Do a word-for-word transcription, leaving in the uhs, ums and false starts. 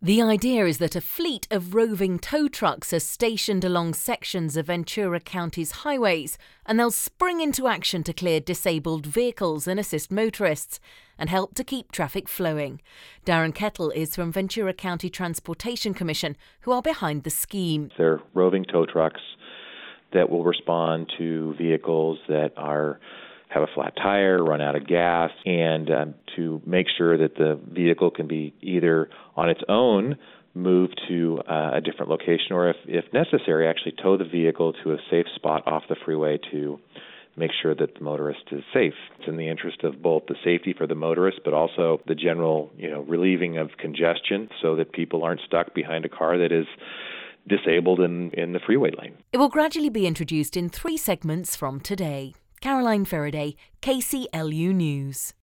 The idea is that a fleet of roving tow trucks are stationed along sections of Ventura County's highways, and they'll spring into action to clear disabled vehicles and assist motorists and help to keep traffic flowing. Darren Kettle is from Ventura County Transportation Commission, who are behind the scheme. They're roving tow trucks that will respond to vehicles that are have a flat tire, run out of gas, and um, to make sure that the vehicle can be either on its own moved to uh, a different location, or if, if necessary, actually tow the vehicle to a safe spot off the freeway to make sure that the motorist is safe. It's in the interest of both the safety for the motorist, but also the general, you know, relieving of congestion so that people aren't stuck behind a car that is disabled in, in the freeway lane. It will gradually be introduced in three segments from today. Caroline Faraday, K C L U News.